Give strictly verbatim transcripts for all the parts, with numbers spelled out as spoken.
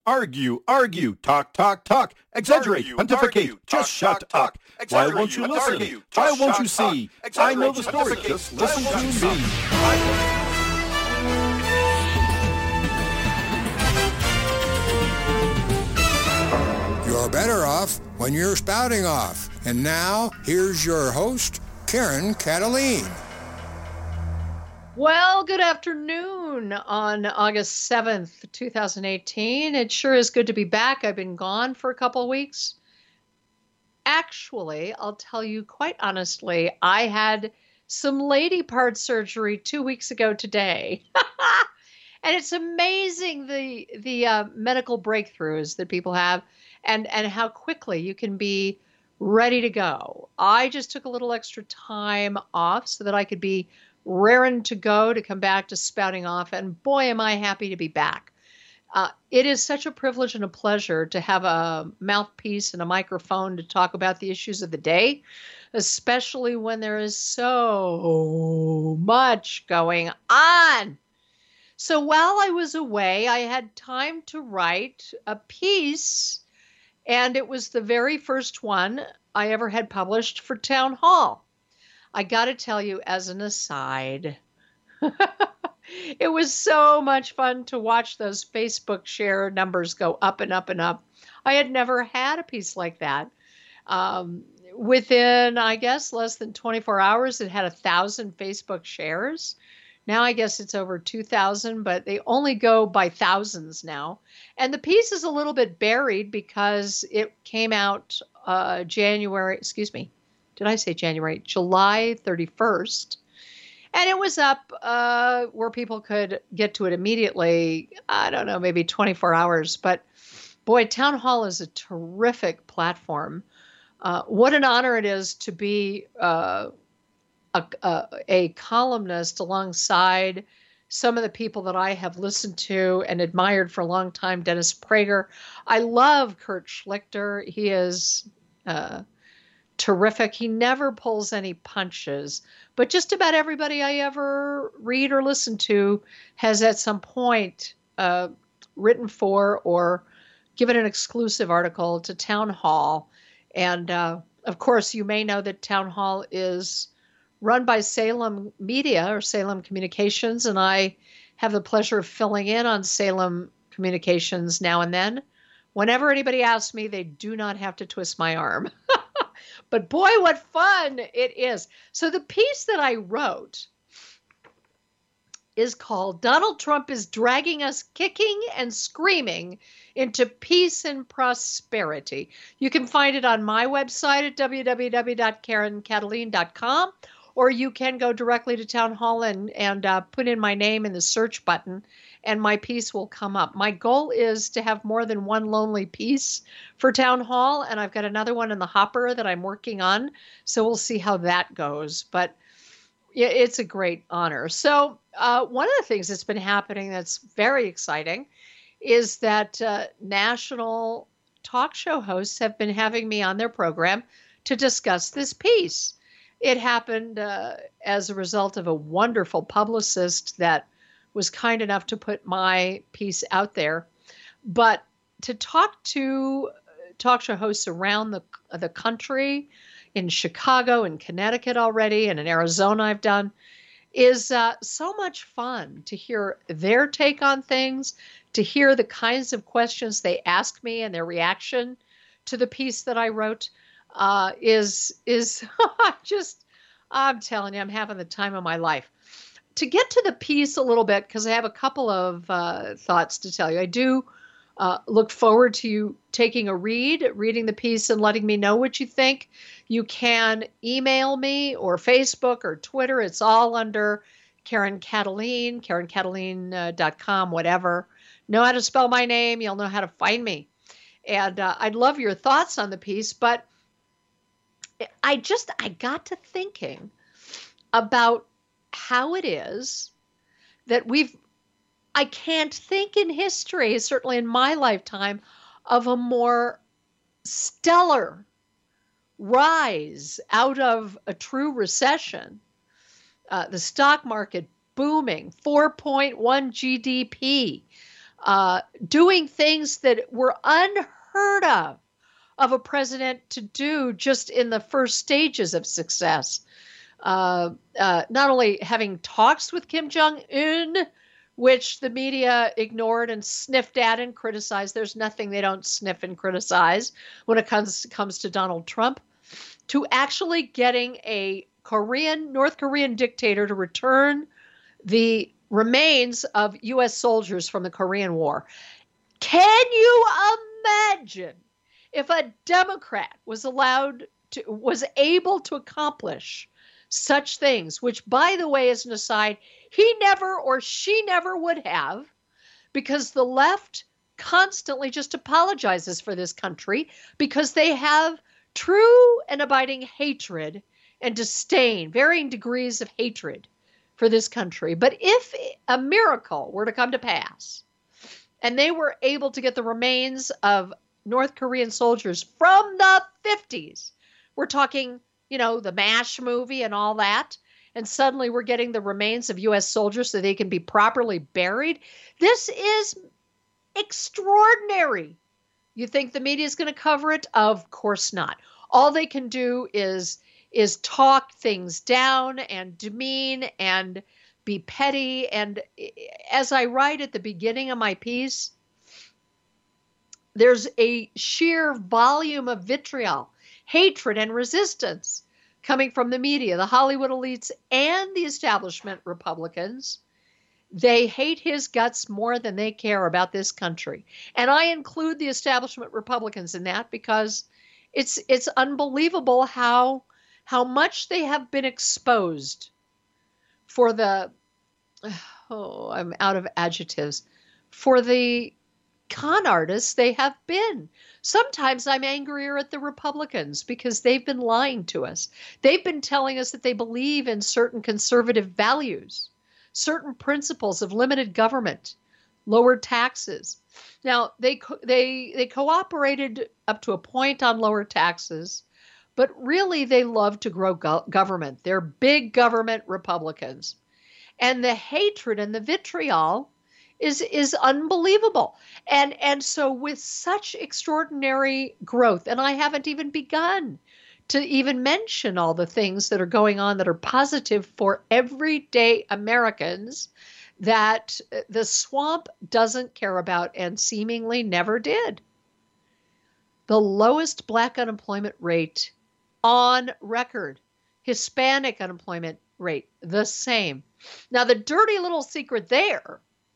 Argue, argue, talk, talk, talk, exaggerate, Argue, pontificate, argue, just talk, shut talk, up. talk. Why Exaggerate, won't you listen? argue, Why just won't you shut see? up. I know Exaggerate, the story, pontificate, just listen why to won't you me. You're better off when you're spouting off. And now, here's your host, Karen Cataline. Well, good afternoon on August seventh, twenty eighteen. It sure is good to be back. I've been gone for a couple of weeks. Actually, I'll tell you quite honestly, I had some lady part surgery two weeks ago today. And it's amazing the the uh, medical breakthroughs that people have and, and how quickly you can be ready to go. I just took a little extra time off so that I could be raring to go to come back to spouting off. And boy, am I happy to be back. Uh, it is such a privilege and a pleasure to have a mouthpiece and a microphone to talk about the issues of the day, especially when there is so much going on. So while I was away, I had time to write a piece, and it was the very first one I ever had published for Town Hall. I got to tell you, as an aside, it was so much fun to watch those Facebook share numbers go up and up and up. I had never had a piece like that. Um, within, I guess, less than twenty-four hours, it had a thousand Facebook shares. Now I guess it's over two thousand, but they only go by thousands now. And the piece is a little bit buried because it came out uh, January, excuse me, did I say January? July thirty-first. And it was up uh, where people could get to it immediately. I don't know, maybe twenty-four hours. But boy, Town Hall is a terrific platform. Uh, what an honor it is to be uh, a, a, a columnist alongside some of the people that I have listened to and admired for a long time. Dennis Prager. I love Kurt Schlichter. He is uh, terrific. He never pulls any punches, but just about everybody I ever read or listen to has at some point uh, written for or given an exclusive article to Town Hall. And uh, of course, you may know that Town Hall is run by Salem Media or Salem Communications, and I have the pleasure of filling in on Salem Communications now and then. Whenever anybody asks me, they do not have to twist my arm. But boy, what fun it is. So the piece that I wrote is called Donald Trump is Dragging Us Kicking and Screaming into Peace and Prosperity. You can find it on my website at w w w dot karen cataline dot com, or you can go directly to Town Hall and, and uh, put in my name in the search button, and my piece will come up. My goal is to have more than one lonely piece for Town Hall, and I've got another one in the hopper that I'm working on, so we'll see how that goes. But yeah, it's a great honor. So uh, one of the things that's been happening that's very exciting is that uh, national talk show hosts have been having me on their program to discuss this piece. It happened uh, as a result of a wonderful publicist that was kind enough to put my piece out there. But to talk to talk show hosts around the the country, in Chicago and Connecticut already, and in Arizona I've done, is uh, so much fun to hear their take on things, to hear the kinds of questions they ask me and their reaction to the piece that I wrote. Uh, is is just, I'm telling you, I'm having the time of my life. To get to the piece a little bit, because I have a couple of uh, thoughts to tell you. I do uh, look forward to you taking a read, reading the piece and letting me know what you think. You can email me or Facebook or Twitter. It's all under Karen Cataline, karen cataline dot com, whatever. Know how to spell my name. You'll know how to find me. And uh, I'd love your thoughts on the piece, but I just, I got to thinking about how it is that we've, I can't think in history, certainly in my lifetime, of a more stellar rise out of a true recession. Uh, the stock market booming, four point one G D P, uh, doing things that were unheard of of a president to do just in the first stages of success. Uh, uh, not only having talks with Kim Jong-un, which the media ignored and sniffed at and criticized. There's nothing they don't sniff and criticize when it comes, comes to Donald Trump, to actually getting a Korean, North Korean dictator to return the remains of U S soldiers from the Korean War. Can you imagine if a Democrat was allowed to, was able to accomplish such things, which, by the way, as an aside, he never or she never would have, because the left constantly just apologizes for this country because they have true and abiding hatred and disdain, varying degrees of hatred for this country. But if a miracle were to come to pass and they were able to get the remains of North Korean soldiers from the fifties, we're talking, you know, the MASH movie and all that, and suddenly we're getting the remains of U S soldiers so they can be properly buried. This is extraordinary. You think the media is going to cover it? Of course not. All they can do is is talk things down and demean and be petty. And as I write at the beginning of my piece, there's a sheer volume of vitriol, hatred, and resistance coming from the media, the Hollywood elites, and the establishment Republicans. They hate his guts more than they care about this country. And I include the establishment Republicans in that because it's it's unbelievable how how much they have been exposed for the, oh, I'm out of adjectives, for the con artists they have been. Sometimes I'm angrier at the Republicans because they've been lying to us. They've been telling us that they believe in certain conservative values, certain principles of limited government, lower taxes. Now, they co- they they cooperated up to a point on lower taxes, but really they love to grow go- government. They're big government Republicans. And the hatred and the vitriol is is unbelievable. And and so with such extraordinary growth, and I haven't even begun to even mention all the things that are going on that are positive for everyday Americans that the swamp doesn't care about and seemingly never did. The lowest Black unemployment rate on record. Hispanic unemployment rate, the same. Now, the dirty little secret there,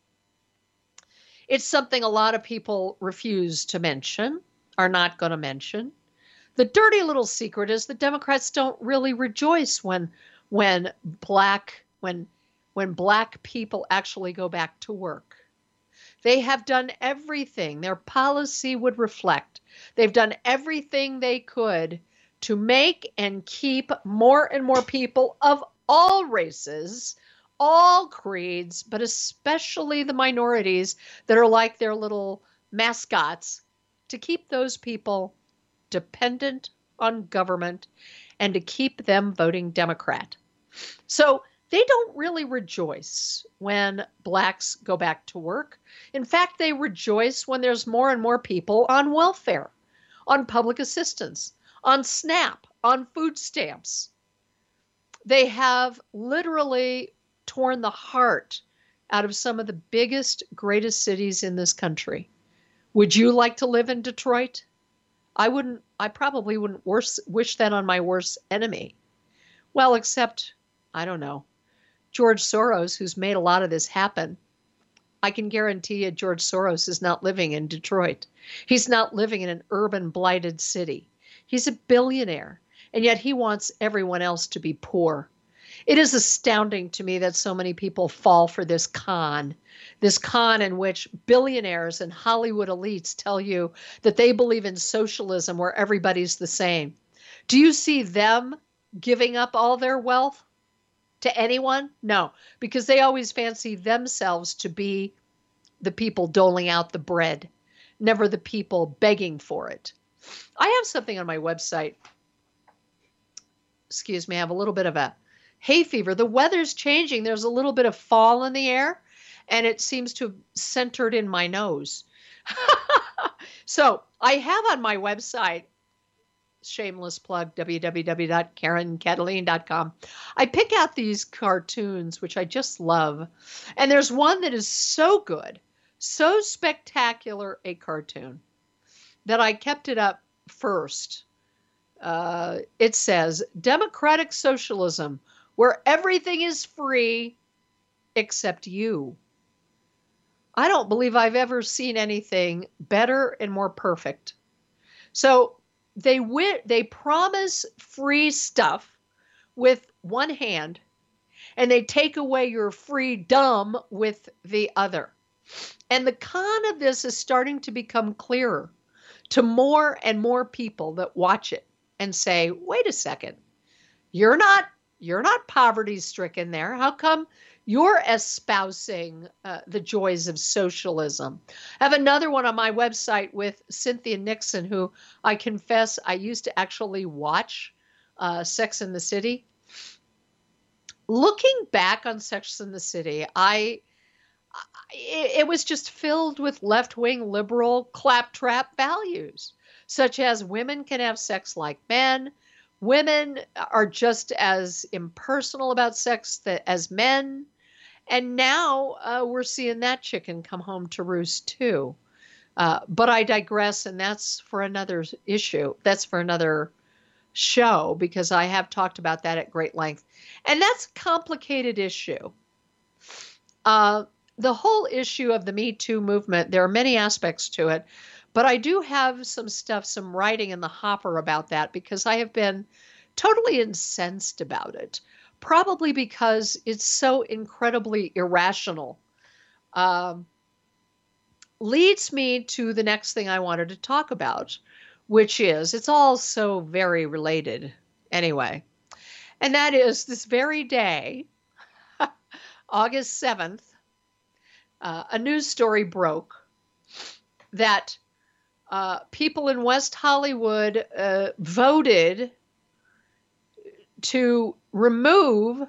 it's something a lot of people refuse to mention, are not going to mention. The dirty little secret is the Democrats don't really rejoice when when black when when black people actually go back to work. They have done everything their policy would reflect. They've done everything they could to make and keep more and more people of all races, all creeds, but especially the minorities that are like their little mascots, to keep those people dependent on government and to keep them voting Democrat. So they don't really rejoice when blacks go back to work. In fact, they rejoice when there's more and more people on welfare, on public assistance, on SNAP, on food stamps. They have literally torn the heart out of some of the biggest, greatest cities in this country. Would you like to live in Detroit? I wouldn't, I probably wouldn't worse, wish that on my worst enemy. Well, except, I don't know, George Soros, who's made a lot of this happen. I can guarantee you George Soros is not living in Detroit. He's not living in an urban blighted city. He's a billionaire, and yet he wants everyone else to be poor. It is astounding to me that so many people fall for this con, this con in which billionaires and Hollywood elites tell you that they believe in socialism where everybody's the same. Do you see them giving up all their wealth to anyone? No, because they always fancy themselves to be the people doling out the bread, never the people begging for it. I have something on my website. Excuse me, I have a little bit of a hay fever. The weather's changing. There's a little bit of fall in the air. and it seems to have centered in my nose. So I have on my website, shameless plug, w w w dot karen kataline dot com. I pick out these cartoons, which I just love. And there's one that is so good, so spectacular a cartoon, that I kept it up first. Uh, it says, democratic socialism, where everything is free except you. I don't believe I've ever seen anything better and more perfect. So they wi- they promise free stuff with one hand, and they take away your freedom with the other. And the con of this is starting to become clearer to more and more people that watch it and say, wait a second, you're not you're not poverty stricken there. How come you're espousing uh, the joys of socialism? I have another one on my website with Cynthia Nixon, who I confess I used to actually watch uh, Sex and the City. Looking back on Sex and the City, I it, it was just filled with left-wing liberal claptrap values, such as women can have sex like men, women are just as impersonal about sex that, as men. And now uh, we're seeing that chicken come home to roost too. Uh, but I digress, and that's for another issue. That's for another show, because I have talked about that at great length. And that's a complicated issue. Uh, the whole issue of the Me Too movement, there are many aspects to it, but I do have some stuff, some writing in the hopper about that, because I have been totally incensed about it. Probably because it's so incredibly irrational. Um, leads me to the next thing I wanted to talk about, which is, it's all so very related anyway. And that is this very day, August seventh, uh, a news story broke that uh, people in West Hollywood uh, voted to remove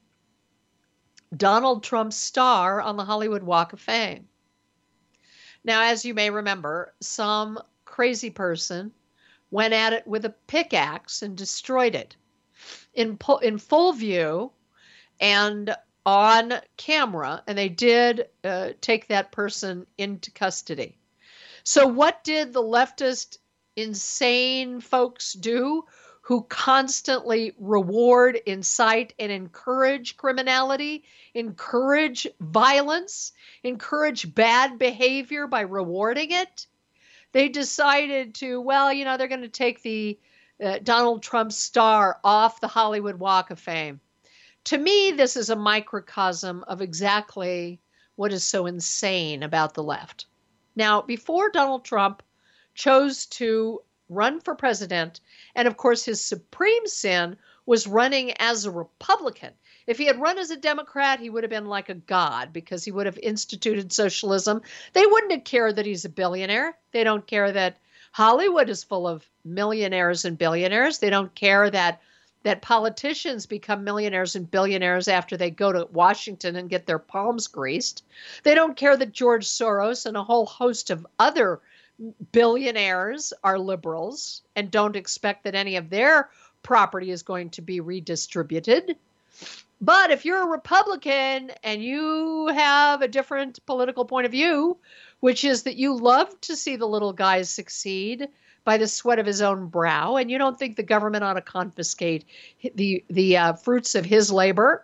Donald Trump's star on the Hollywood Walk of Fame. Now, as you may remember, some crazy person went at it with a pickaxe and destroyed it in, in full view and on camera, and they did uh, take that person into custody. So what did the leftist insane folks do, who constantly reward, incite, and encourage criminality, encourage violence, encourage bad behavior by rewarding it? They decided to, well, you know, they're going to take the uh, Donald Trump star off the Hollywood Walk of Fame. To me, this is a microcosm of exactly what is so insane about the left. Now, before Donald Trump chose to run for president, and of course his supreme sin was running as a Republican. If he had run as a Democrat, he would have been like a god, because he would have instituted socialism. They wouldn't have cared that he's a billionaire. They don't care that Hollywood is full of millionaires and billionaires. They don't care that that politicians become millionaires and billionaires after they go to Washington and get their palms greased. They don't care that George Soros and a whole host of other billionaires are liberals and don't expect that any of their property is going to be redistributed. But if you're a Republican and you have a different political point of view, which is that you love to see the little guy succeed by the sweat of his own brow, and you don't think the government ought to confiscate the, the uh, fruits of his labor,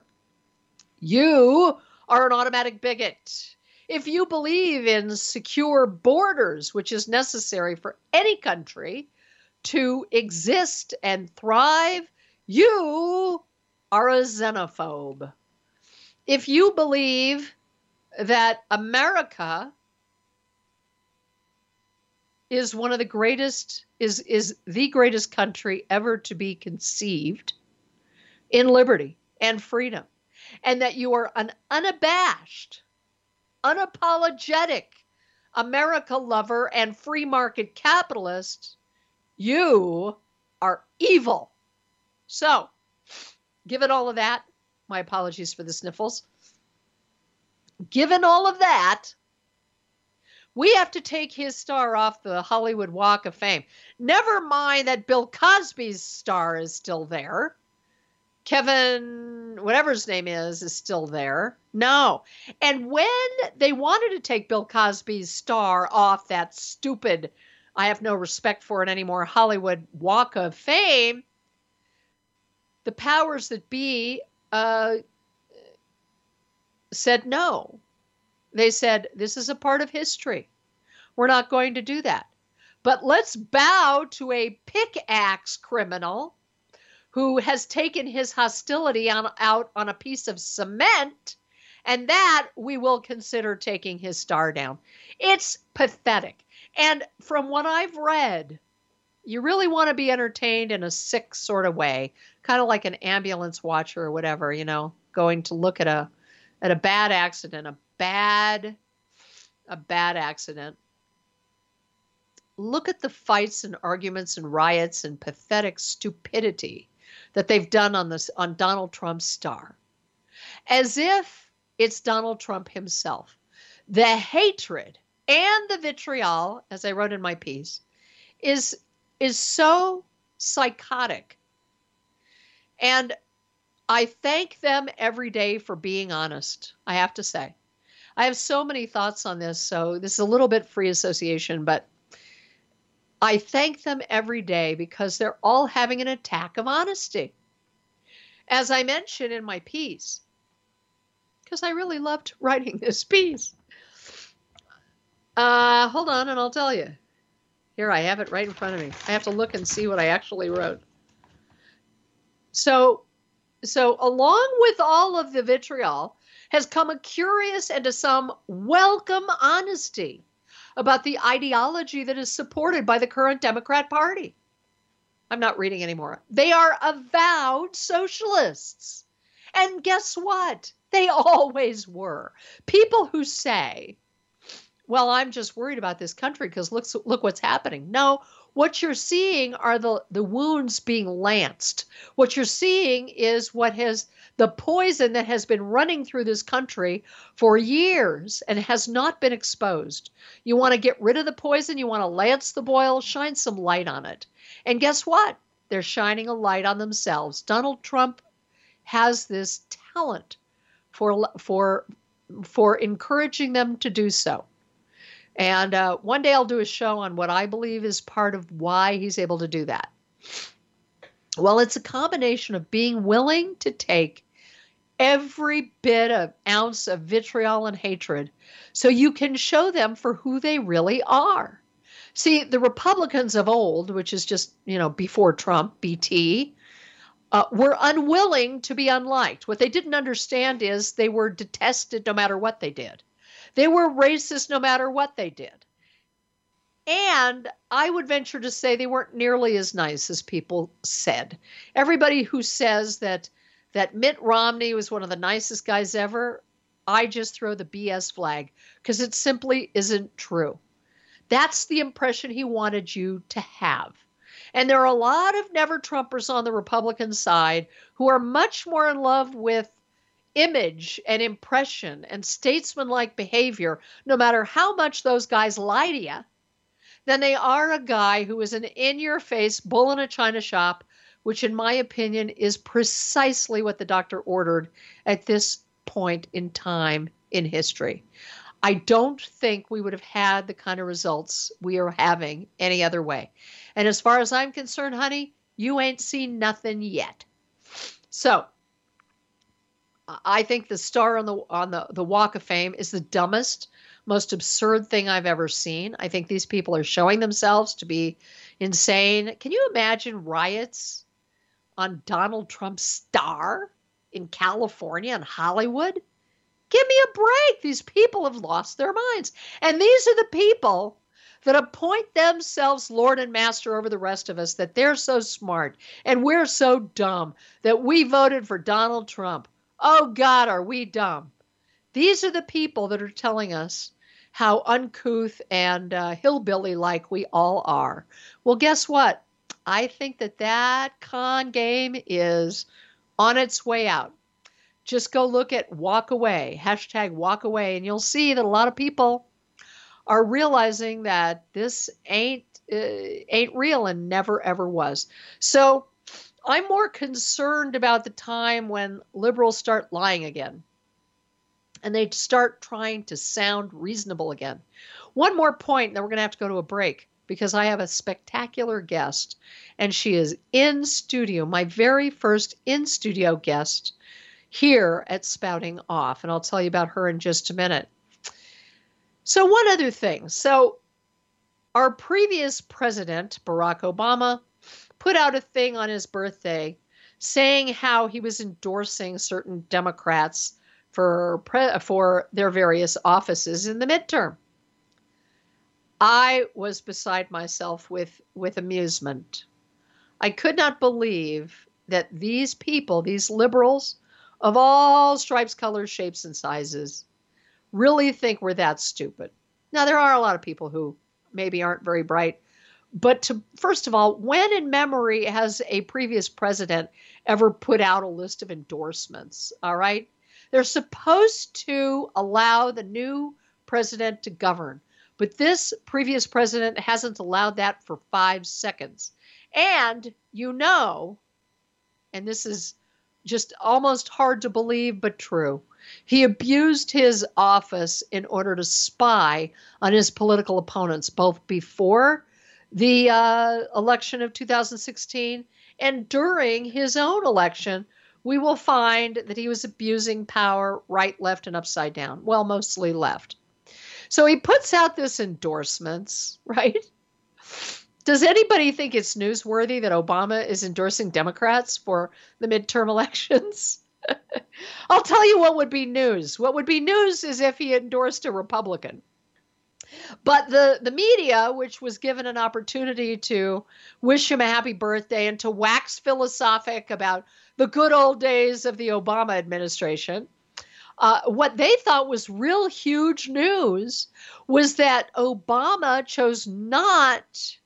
you are an automatic bigot. If you believe in secure borders, which is necessary for any country to exist and thrive, you are a xenophobe. If you believe that America is one of the greatest, is, is the greatest country ever to be conceived in liberty and freedom, and that you are an unabashed, unapologetic America lover and free market capitalist, you are evil. So, given all of that, my apologies for the sniffles, given all of that, we have to take his star off the Hollywood Walk of Fame. Never mind that Bill Cosby's star is still there. Kevin, whatever his name is, is still there. No. And when they wanted to take Bill Cosby's star off that stupid, I have no respect for it anymore, Hollywood Walk of Fame, the powers that be uh, said no. They said, this is a part of history. We're not going to do that. But let's bow to a pickaxe criminal who has taken his hostility on, out on a piece of cement, and that we will consider taking his star down. It's pathetic. And from what I've read, you really want to be entertained in a sick sort of way, kind of like an ambulance watcher or whatever, you know, going to look at a at a bad accident, a bad, a bad accident. Look at the fights and arguments and riots and pathetic stupidity that they've done on this, on Donald Trump's star, as if it's Donald Trump himself. The hatred and the vitriol, as I wrote in my piece, is is so psychotic. And I thank them every day for being honest, I have to say. I have so many thoughts on this, so this is a little bit free association, but I thank them every day because they're all having an attack of honesty. As I mentioned in my piece, because I really loved writing this piece. Uh, hold on and I'll tell you. Here, I have it right in front of me. I have to look and see what I actually wrote. So, so along with all of the vitriol has come a curious and to some welcome honesty about the ideology that is supported by the current Democrat Party. I'm not reading anymore. They are avowed socialists. And guess what? They always were. People who say, well, I'm just worried about this country because look, look what's happening. No, what you're seeing are the, the wounds being lanced. What you're seeing is what has the poison that has been running through this country for years and has not been exposed. You want to get rid of the poison. You want to lance the boil, shine some light on it. And guess what? They're shining a light on themselves. Donald Trump has this talent for, for, for encouraging them to do so. And uh, one day I'll do a show on what I believe is part of why he's able to do that. Well, it's a combination of being willing to take every bit of ounce of vitriol and hatred so you can show them for who they really are. See, the Republicans of old, which is just, you know, before Trump, B T, uh, were unwilling to be unliked. What they didn't understand is they were detested no matter what they did. They were racist no matter what they did. And I would venture to say they weren't nearly as nice as people said. Everybody who says that that Mitt Romney was one of the nicest guys ever, I just throw the B S flag because it simply isn't true. That's the impression he wanted you to have. And there are a lot of never-Trumpers on the Republican side who are much more in love with image and impression and statesman-like behavior, no matter how much those guys lie to you, than they are a guy who is an in-your-face bull in a china shop, which in my opinion is precisely what the doctor ordered at this point in time in history. I don't think we would have had the kind of results we are having any other way. And as far as I'm concerned, honey, you ain't seen nothing yet. So I think the star on the on the, the Walk of Fame is the dumbest, most absurd thing I've ever seen. I think these people are showing themselves to be insane. Can you imagine riots on Donald Trump's star in California and Hollywood? Give me a break. These people have lost their minds. And these are the people that appoint themselves Lord and Master over the rest of us, that they're so smart and we're so dumb that we voted for Donald Trump. Oh, God, are we dumb? These are the people that are telling us how uncouth and uh, hillbilly-like we all are. Well, guess what? I think that that con game is on its way out. Just go look at walk away, hashtag walk away, and you'll see that a lot of people are realizing that this ain't uh, ain't real and never ever was. So I'm more concerned about the time when liberals start lying again and they start trying to sound reasonable again. One more point, then we're going to have to go to a break because I have a spectacular guest and she is in studio, my very first in studio guest here at Spouting Off. And I'll tell you about her in just a minute. So one other thing. So our previous president, Barack Obama, put out a thing on his birthday saying how he was endorsing certain Democrats for pre- for their various offices in the midterm. I was beside myself with, with amusement. I could not believe that these people, these liberals of all stripes, colors, shapes, and sizes, really think we're that stupid. Now, there are a lot of people who maybe aren't very bright, but to, first of all, when in memory has a previous president ever put out a list of endorsements? All right. They're supposed to allow the new president to govern, but this previous president hasn't allowed that for five seconds. And you know, and this is just almost hard to believe, but true, he abused his office in order to spy on his political opponents, both before the uh, election of two thousand sixteen and during his own election. We will find that he was abusing power right, left, and upside down. Well, mostly left. So he puts out this endorsements, right? Does anybody think it's newsworthy that Obama is endorsing Democrats for the midterm elections? I'll tell you what would be news. What would be news is if he endorsed a Republican. But the, the media, which was given an opportunity to wish him a happy birthday and to wax philosophic about the good old days of the Obama administration, uh, what they thought was real huge news was that Obama chose not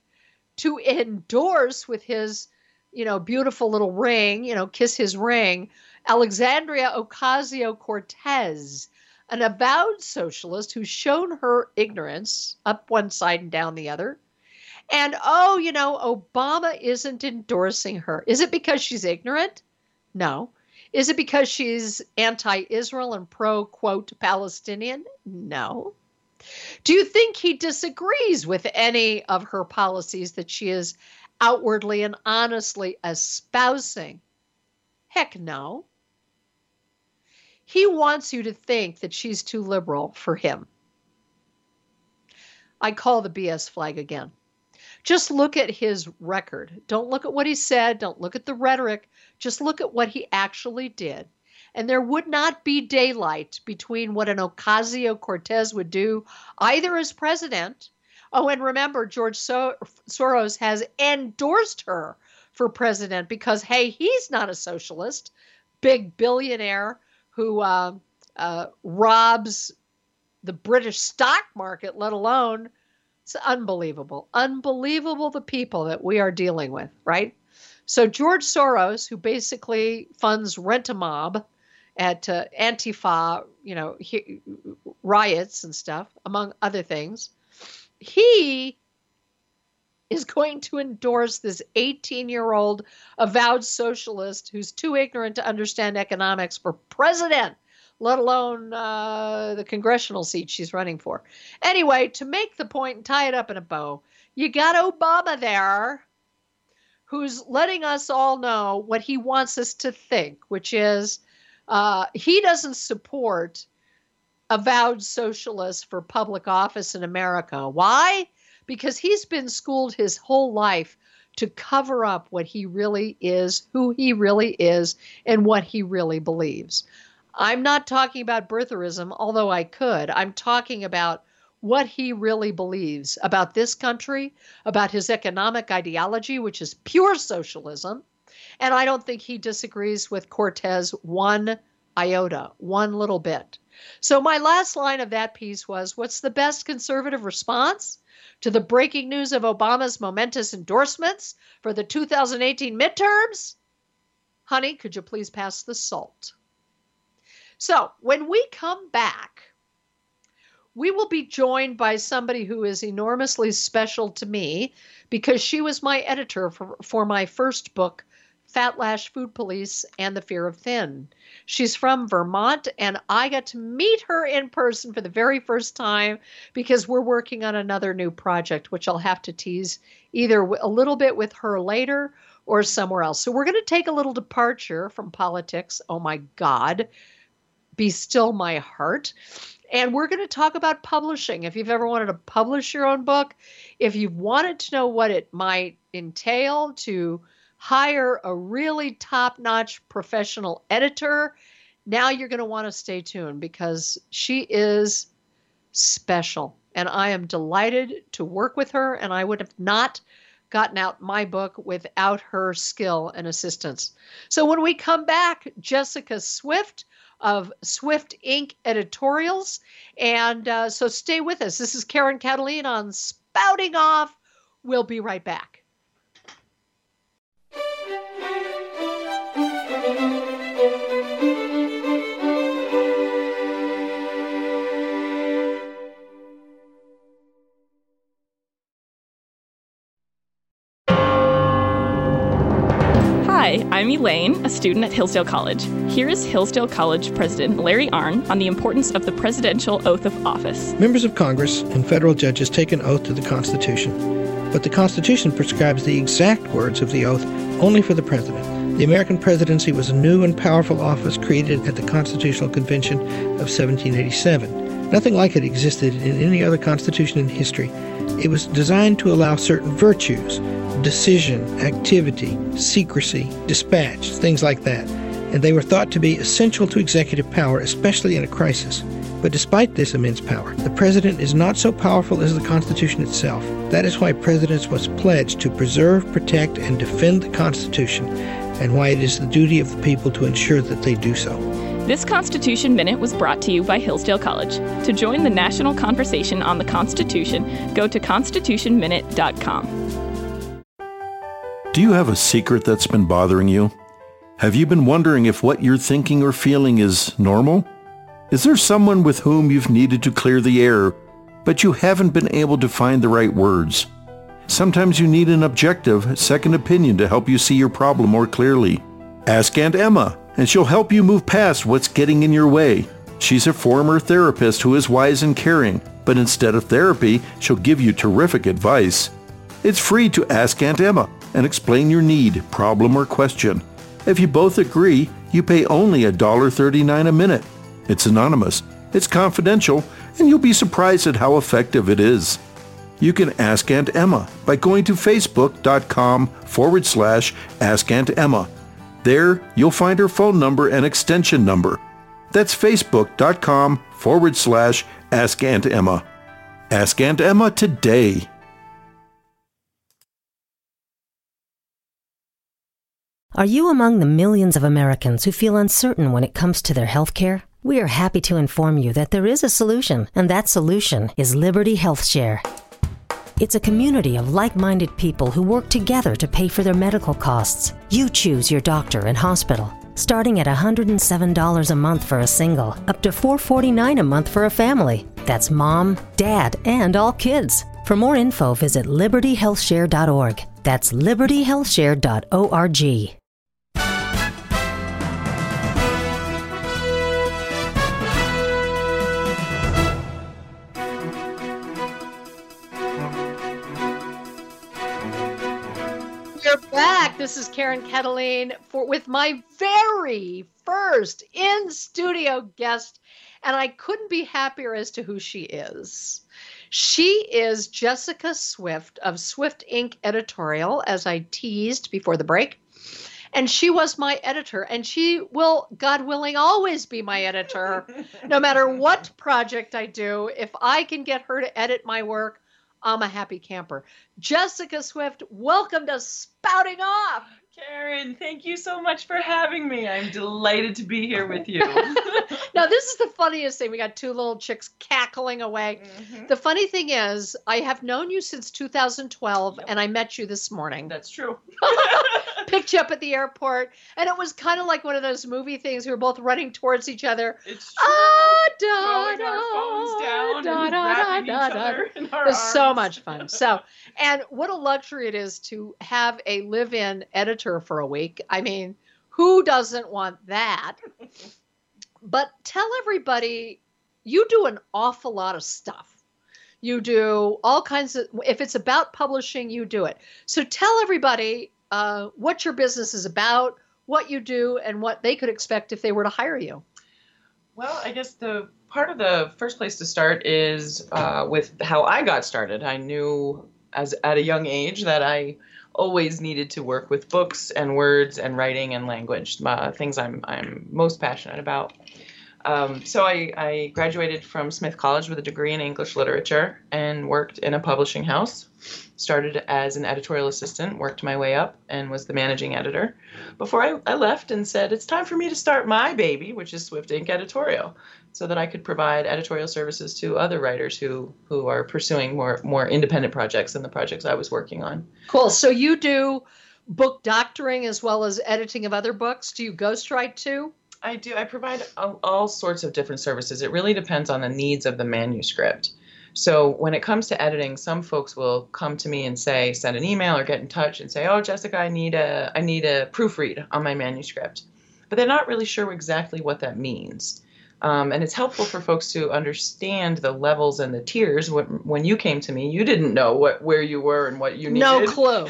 to endorse with his, you know, beautiful little ring, you know, kiss his ring, Alexandria Ocasio-Cortez, an avowed socialist who's shown her ignorance up one side and down the other. And, oh, you know, Obama isn't endorsing her. Is it because she's ignorant? No. Is it because she's anti-Israel and pro, quote, Palestinian? No. Do you think he disagrees with any of her policies that she is outwardly and honestly espousing? Heck no. He wants you to think that she's too liberal for him. I call the B S flag again. Just look at his record. Don't look at what he said. Don't look at the rhetoric. Just look at what he actually did. And there would not be daylight between what an Ocasio-Cortez would do either as president. Oh, and remember, George so- Soros has endorsed her for president because, hey, he's not a socialist, big billionaire who uh, uh, robs the British stock market, let alone. It's unbelievable. Unbelievable the people that we are dealing with, right? So George Soros, who basically funds Rent-A-Mob at uh, Antifa, you know, he, riots and stuff, among other things, he is going to endorse this eighteen-year-old avowed socialist who's too ignorant to understand economics for president, let alone uh, the congressional seat she's running for. Anyway, to make the point and tie it up in a bow, you got Obama there who's letting us all know what he wants us to think, which is uh, he doesn't support avowed socialists for public office in America. Why? Because he's been schooled his whole life to cover up what he really is, who he really is, and what he really believes. I'm not talking about birtherism, although I could. I'm talking about what he really believes about this country, about his economic ideology, which is pure socialism. And I don't think he disagrees with Cortez one iota, one little bit. So my last line of that piece was, what's the best conservative response to the breaking news of Obama's momentous endorsements for the two thousand eighteen midterms? Honey, could you please pass the salt? So when we come back, we will be joined by somebody who is enormously special to me because she was my editor for, for my first book, Fat Lash Food Police and the Fear of Thin. She's from Vermont, and I got to meet her in person for the very first time because we're working on another new project, which I'll have to tease either a little bit with her later or somewhere else. So we're going to take a little departure from politics. Oh my God, be still my heart. And we're going to talk about publishing. If you've ever wanted to publish your own book, if you've wanted to know what it might entail to hire a really top-notch professional editor, now you're going to want to stay tuned because she is special. And I am delighted to work with her, and I would have not gotten out my book without her skill and assistance. So when we come back, Jessica Swift of Swift Incorporated Editorials. And uh, so stay with us. This is Karen Kataline on Spouting Off. We'll be right back. Hi, I'm Elaine, a student at Hillsdale College. Here is Hillsdale College President Larry Arnn on the importance of the presidential oath of office. Members of Congress and federal judges take an oath to the Constitution, but the Constitution prescribes the exact words of the oath only for the president. The American presidency was a new and powerful office created at the Constitutional Convention of seventeen eighty-seven. Nothing like it existed in any other constitution in history. It was designed to allow certain virtues, decision, activity, secrecy, dispatch, things like that, and they were thought to be essential to executive power, especially in a crisis. But despite this immense power, the president is not so powerful as the Constitution itself. That is why presidents must pledge to preserve, protect, and defend the Constitution, and why it is the duty of the people to ensure that they do so. This Constitution Minute was brought to you by Hillsdale College. To join the national conversation on the Constitution, go to constitution minute dot com. Do you have a secret that's been bothering you? Have you been wondering if what you're thinking or feeling is normal? Is there someone with whom you've needed to clear the air, but you haven't been able to find the right words? Sometimes you need an objective, second opinion to help you see your problem more clearly. Ask Aunt Emma, and she'll help you move past what's getting in your way. She's a former therapist who is wise and caring, but instead of therapy, she'll give you terrific advice. It's free to ask Aunt Emma and explain your need, problem, or question. If you both agree, you pay only one dollar and thirty-nine cents a minute. It's anonymous, it's confidential, and you'll be surprised at how effective it is. You can ask Aunt Emma by going to facebook.com forward slash Ask Aunt Emma. There, you'll find her phone number and extension number. That's facebook.com forward slash Ask Aunt Emma. Ask Aunt Emma today. Are you among the millions of Americans who feel uncertain when it comes to their health care? We are happy to inform you that there is a solution, and that solution is Liberty Health Share. It's a community of like-minded people who work together to pay for their medical costs. You choose your doctor and hospital, starting at one hundred seven dollars a month for a single, up to four hundred forty-nine dollars a month for a family. That's mom, dad, and all kids. For more info, visit liberty health share dot org. That's liberty health share dot org. Back. This is Karen Kataline for with my very first in-studio guest, and I couldn't be happier as to who she is. She is Jessica Swift of Swift Incorporated Editorial, as I teased before the break, and she was my editor, and she will, God willing, always be my editor, no matter what project I do. If I can get her to edit my work, I'm a happy camper. Jessica Swift, welcome to Spouting Off. Karen, thank you so much for having me. I'm delighted to be here with you. Now, this is the funniest thing. We got two little chicks cackling away. Mm-hmm. The funny thing is, I have known you since two thousand twelve, yep. And I met you this morning. That's true. picked you up at the airport, and it was kind of like one of those movie things. We were both running towards each other. It's true. Ah, da, Throwing da, our phones down da, and da, wrapping da, each da, other in our It was so arms. much fun. So, and what a luxury it is to have a live-in editor for a week. I mean, who doesn't want that? But tell everybody, you do an awful lot of stuff. You do all kinds of, if it's about publishing, you do it. So tell everybody uh, what your business is about, what you do, and what they could expect if they were to hire you. Well, I guess the part of the first place to start is uh, with how I got started. I knew as at a young age that I always needed to work with books and words and writing and language, uh, things I'm I'm most passionate about. Um, so I, I graduated from Smith College with a degree in English literature and worked in a publishing house. Started as an editorial assistant, worked my way up, and was the managing editor before I, I left and said, it's time for me to start my baby, which is Swift Ink Editorial, so that I could provide editorial services to other writers who, who are pursuing more, more independent projects than the projects I was working on. Cool. So you do book doctoring as well as editing of other books. Do you ghostwrite too? I do. I provide all, all sorts of different services. It really depends on the needs of the manuscript. So when it comes to editing, some folks will come to me and say, send an email or get in touch and say, oh, Jessica, I need a, I need a proofread on my manuscript. But they're not really sure exactly what that means. Um, and it's helpful for folks to understand the levels and the tiers. When, when you came to me, you didn't know what where you were and what you needed. No clue.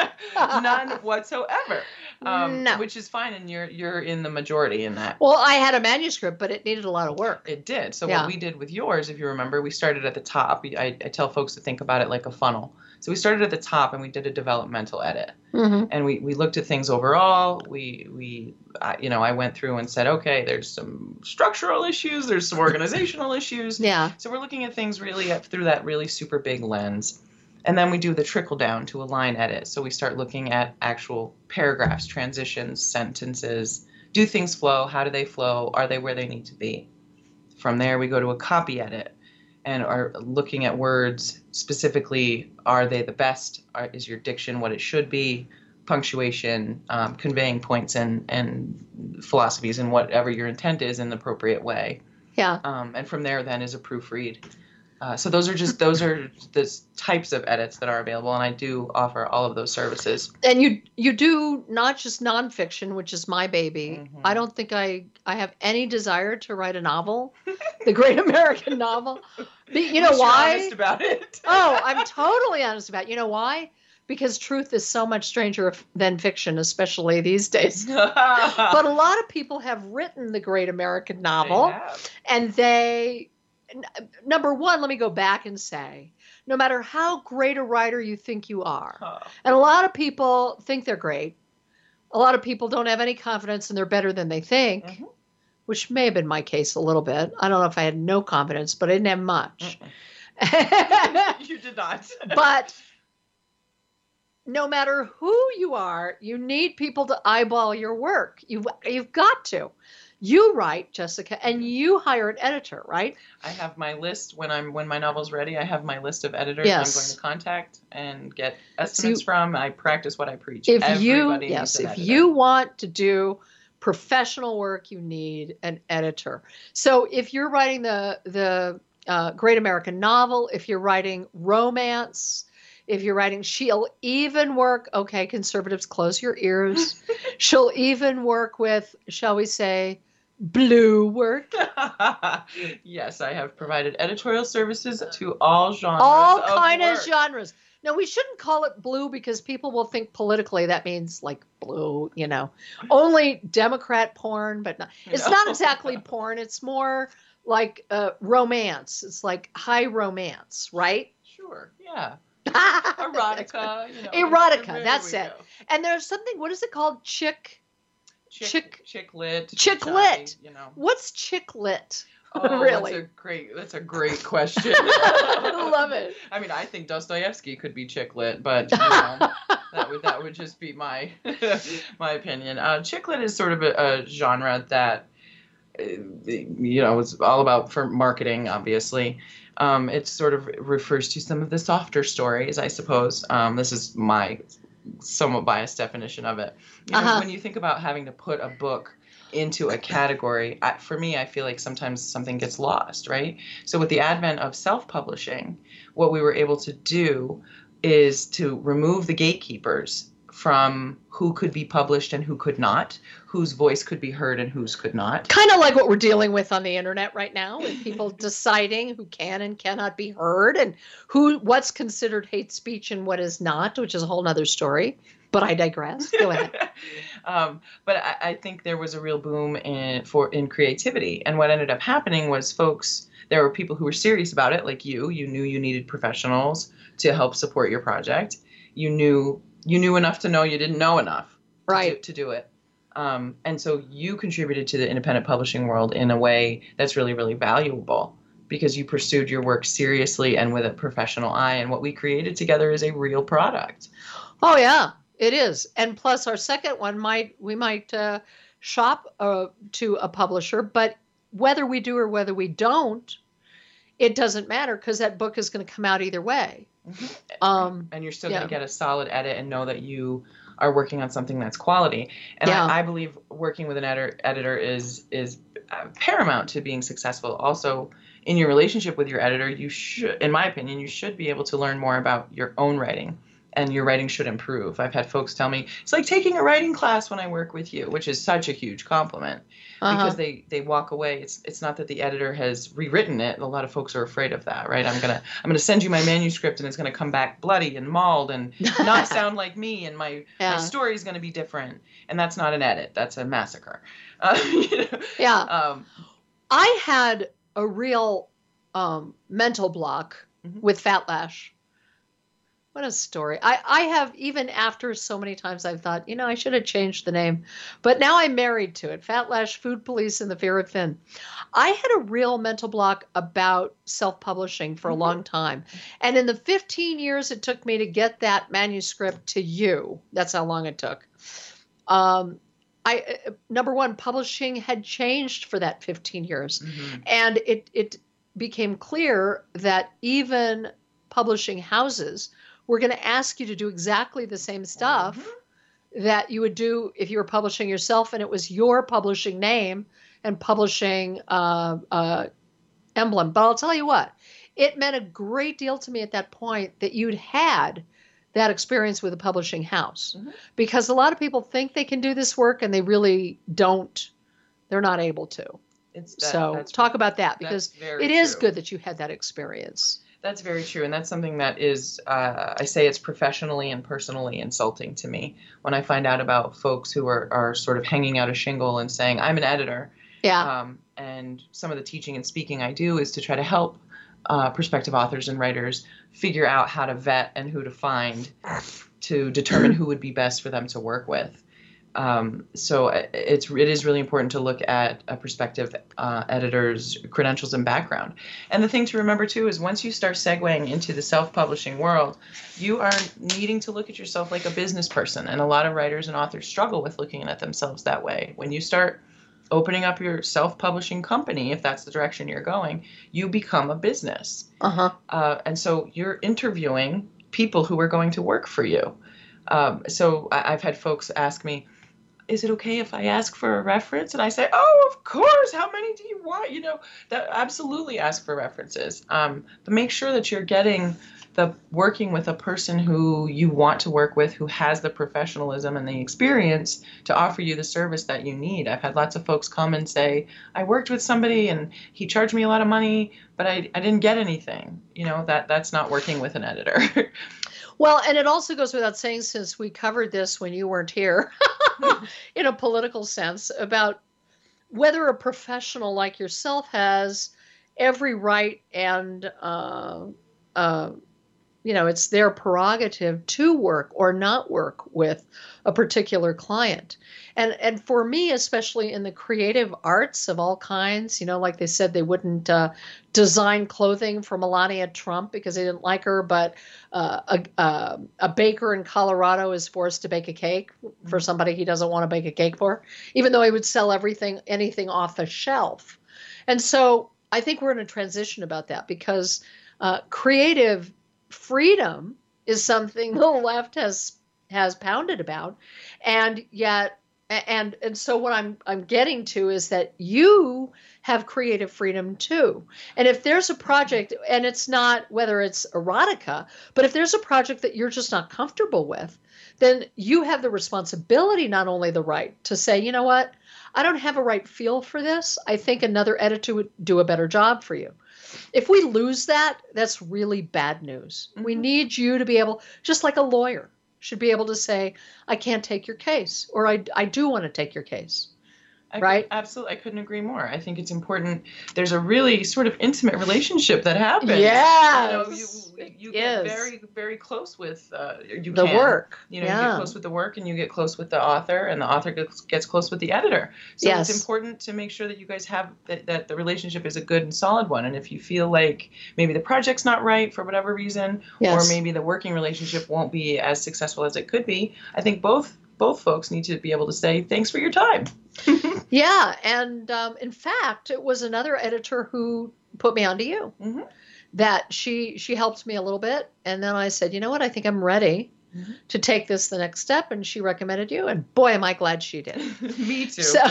None whatsoever. Um, No. Which is fine, and you're you're in the majority in that. Well, I had a manuscript, but it needed a lot of work. It did. So Yeah. what we did with yours, if you remember, we started at the top. I, I tell folks to think about it like a funnel. So we started at the top and we did a developmental edit. Mm-hmm. And we, we looked at things overall. We, we uh, you know, I went through and said, okay, there's some structural issues. There's some organizational issues. Yeah. So we're looking at things really at, through that really super big lens. And then we do the trickle down to a line edit. So we start looking at actual paragraphs, transitions, sentences. Do things flow? How do they flow? Are they where they need to be? From there, we go to a copy edit and are looking at words specifically. Are they the best? Are, is your diction what it should be? Punctuation, um, conveying points and, and philosophies and whatever your intent is in the appropriate way. Yeah. Um, and from there then is a proofread. Uh, so those are just those are the types of edits that are available, and I do offer all of those services. And you you do not just nonfiction, which is my baby. Mm-hmm. I don't think I, I have any desire to write a novel, the great American novel. But you know At least you're why? honest about it. Oh, I'm totally honest about it. You know why? Because truth is so much stranger than fiction, especially these days. But a lot of people have written the great American novel, They have. and they, n- number one, let me go back and say, no matter how great a writer you think you are, Huh. and a lot of people think they're great, a lot of people don't have any confidence and they're better than they think, Mhm. which may have been my case a little bit. I don't know if I had no confidence, but I didn't have much. You did not. But no matter who you are, you need people to eyeball your work. You've, you've got to. You write, Jessica, and you hire an editor, right? I have my list when I'm when my novel's ready. I have my list of editors Yes. I'm going to contact and get estimates from. I practice what I preach. If Everybody you needs yes, an if editor. you want to do professional work, you need an editor. So if you're writing the the uh, great American novel, if you're writing romance, if you're writing, she'll even work. Okay, conservatives, close your ears. She'll even work with, shall we say, blue work. Yes, I have provided editorial services to all genres. All of kind of work. genres. Now, we shouldn't call it blue because people will think politically that means like blue, you know, only Democrat porn, but not, it's No. not exactly porn. It's more like uh, romance. It's like high romance, right? Sure, yeah. Erotica. You know, Erotica, there that's we it. go. And there's something, what is it called? Chick, Chick, Chick- chick lit. chick shy, lit. You know. What's chick lit? Oh, Really? That's a great. That's a great question. I love it. I mean, I think Dostoevsky could be chick lit, but you know, that would that would just be my my opinion. Uh, chick lit is sort of a, a genre that uh, you know is all about for marketing, obviously. Um, it sort of refers to some of the softer stories, I suppose. Um, this is my somewhat biased definition of it. You know, Uh-huh. when you think about having to put a book into a category, I, for me, I feel like sometimes something gets lost, right? So with the advent of self-publishing, what we were able to do is to remove the gatekeepers from who could be published and who could not, whose voice could be heard and whose could not. Kind of like what we're dealing with on the internet right now, with people deciding who can and cannot be heard, and who what's considered hate speech and what is not, which is a whole nother story. But I digress. Go ahead. um, but I, I think there was a real boom in for in creativity, and what ended up happening was folks. There were people who were serious about it, like you. You knew you needed professionals to help support your project. You knew you knew enough to know you didn't know enough to, Right. do, to do it. Um, and so you contributed to the independent publishing world in a way that's really, really valuable because you pursued your work seriously and with a professional eye. And what we created together is a real product. Oh yeah, it is. And plus, our second one might we might uh, shop uh, to a publisher, but whether we do or whether we don't, it doesn't matter because that book is going to come out either way. Mm-hmm. Um, and you're still yeah. going to get a solid edit and know that you are working on something that's quality. And Yeah. I, I believe working with an editor, editor is is uh, paramount to being successful. Also, in your relationship with your editor, you should, in my opinion, you should be able to learn more about your own writing. And your writing should improve. I've had folks tell me, it's like taking a writing class when I work with you, which is such a huge compliment. Uh-huh. Because they, they walk away. It's it's not that the editor has rewritten it. A lot of folks are afraid of that, right? I'm gonna I'm gonna send you my manuscript and it's gonna come back bloody and mauled and not sound like me, and my Yeah. my story is gonna be different. And that's not an edit. That's a massacre. Uh, you know? Yeah. Um, I had a real um, mental block Mhm. with Fat Lash. What a story. I, I have, even after so many times I've thought, you know, I should have changed the name. But now I'm married to it. Fat Lash, Food Police, and the Fear of Finn. I had a real mental block about self-publishing for a long time. And in the fifteen years it took me to get that manuscript to you, that's how long it took. Um, I uh, number one, publishing had changed for that fifteen years. mhm. And it, it became clear that even publishing houses were going to ask you to do exactly the same stuff that you would do if you were publishing yourself and it was your publishing name and publishing uh, uh, emblem. But I'll tell you what, it meant a great deal to me at that point that you'd had that experience with a publishing house. Mhm. Because a lot of people think they can do this work and they really don't. They're not able to. It's that, So that's talk about that, because that's very it is true. good that you had that experience. That's very true, and that's something that is, uh, I say it's professionally and personally insulting to me when I find out about folks who are, are sort of hanging out a shingle and saying, I'm an editor. Yeah. Um, and some of the teaching and speaking I do is to try to help uh, prospective authors and writers figure out how to vet and who to find to determine who would be best for them to work with. Um, so it's it is really important to look at a prospective uh, editor's credentials and background. And the thing to remember too is once you start segueing into the self-publishing world, you are needing to look at yourself like a business person. And a lot of writers and authors struggle with looking at themselves that way. When you start opening up your self-publishing company, if that's the direction you're going, you become a business. Uh-huh. Uh, and so you're interviewing people who are going to work for you. Um, so I, I've had folks ask me, is it okay if I ask for a reference? And I say, oh, of course. How many do you want? You know, that absolutely ask for references. Um, but make sure that you're getting the working with a person who you want to work with, who has the professionalism and the experience to offer you the service that you need. I've had lots of folks come and say, I worked with somebody and he charged me a lot of money, but I, I didn't get anything. You know, that that's not working with an editor. Well, and it also goes without saying, since we covered this when you weren't here, in a political sense, about whether a professional like yourself has every right and, uh, uh, you know, it's their prerogative to work or not work with a particular client. And and for me, especially in the creative arts of all kinds, you know, like they said, they wouldn't uh, design clothing for Melania Trump because they didn't like her, but uh, a, a, a baker in Colorado is forced to bake a cake for somebody he doesn't want to bake a cake for, even though he would sell everything, anything off the shelf. And so I think we're in a transition about that because uh, creative freedom is something the left has has pounded about. And yet, and and so what I'm I'm getting to is that you have creative freedom too. And if there's a project, and it's not whether it's erotica, but if there's a project that you're just not comfortable with, then you have the responsibility, not only the right, to say, you know what, I don't have a right feel for this. I think another editor would do a better job for you. If we lose that, that's really bad news. Mm-hmm. We need you to be able, just like a lawyer should be able to say, I can't take your case, or I, I do want to take your case. I right? Could, absolutely. I couldn't agree more. I think it's important. There's a really sort of intimate relationship that happens. Yeah. You know, you, you get is. very, very close with uh, you the can. work. You know, yeah. you get close with the work, and you get close with the author, and the author gets, gets close with the editor. So yes. it's important to make sure that you guys have that, that the relationship is a good and solid one. And if you feel like maybe the project's not right for whatever reason, yes. or maybe the working relationship won't be as successful as it could be, I think both both folks need to be able to say, thanks for your time. Yeah. And um, in fact, it was another editor who put me onto you. Mm-hmm. That she she helped me a little bit. And then I said, you know what, I think I'm ready mm-hmm. to take this the next step. And she recommended you. And boy, am I glad she did. Me too. So,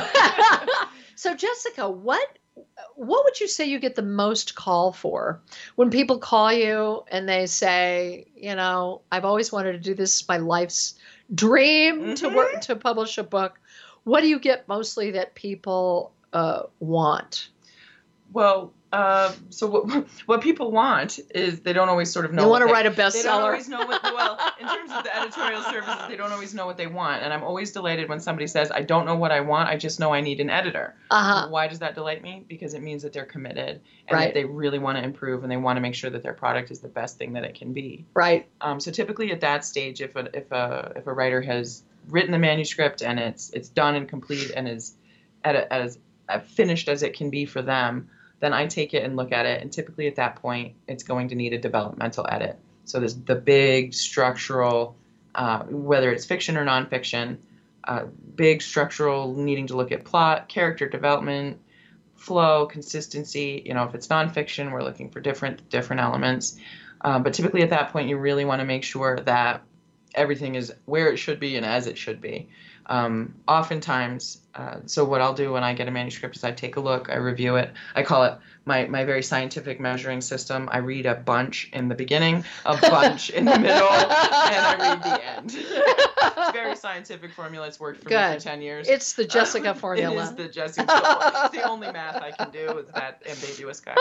so Jessica, what what would you say you get the most call for when people call you and they say, you know, I've always wanted to do this, my life's dream mm-hmm. to work to publish a book. What do you get mostly that people uh, want? Well, uh, so what what people want is they don't always sort of know. They want to they, write a bestseller. They don't always know what. Well, in terms of the editorial services, they don't always know what they want. And I'm always delighted when somebody says, "I don't know what I want. I just know I need an editor." Uh-huh. Why does that delight me? Because it means that they're committed and right. that they really want to improve and they want to make sure that their product is the best thing that it can be. Right. Um, so typically at that stage, if a if a if a writer has written the manuscript and it's it's done and complete and is at a, as finished as it can be for them, then I take it and look at it. And typically at that point, it's going to need a developmental edit. So there's the big structural, uh, whether it's fiction or nonfiction, uh, big structural needing to look at plot, character development, flow, consistency. You know, if it's nonfiction, we're looking for different different elements. Uh, but typically at that point, you really want to make sure that everything is where it should be and as it should be. Um, oftentimes, uh, so what I'll do when I get a manuscript is I take a look, I review it. I call it my, my very scientific measuring system. I read a bunch in the beginning, a bunch in the middle, and I read the end. It's a very scientific formula. It's worked for Good. me for ten years. It's the Jessica formula. It is the Jessica. It's the only math I can do is that ambiguous kind.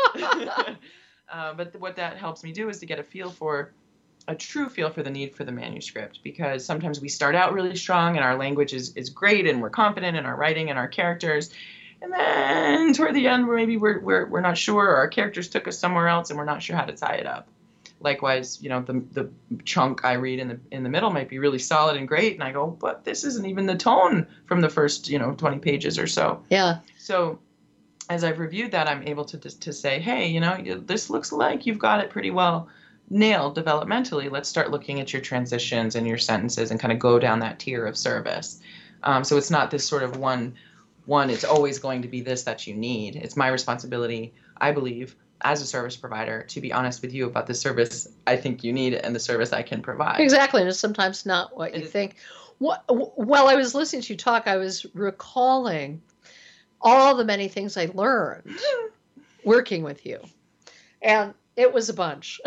uh, but what that helps me do is to get a feel for a true feel for the need for the manuscript, because sometimes we start out really strong and our language is, is great and we're confident in our writing and our characters. And then toward the end, maybe we're, we're, we're not sure, or our characters took us somewhere else and we're not sure how to tie it up. Likewise, you know, the the chunk I read in the in the middle might be really solid and great. And I go, but this isn't even the tone from the first, you know, twenty pages or so. Yeah. So as I've reviewed that, I'm able to to say, hey, you know, this looks like you've got it pretty well nailed developmentally. Let's start looking at your transitions and your sentences and kind of go down that tier of service. Um, so it's not this sort of one, one, it's always going to be this that you need. It's my responsibility, I believe, as a service provider, to be honest with you about the service I think you need and the service I can provide. Exactly. And it's sometimes not what you think. While I was listening to you talk, I was recalling all the many things I learned working with you. And it was a bunch.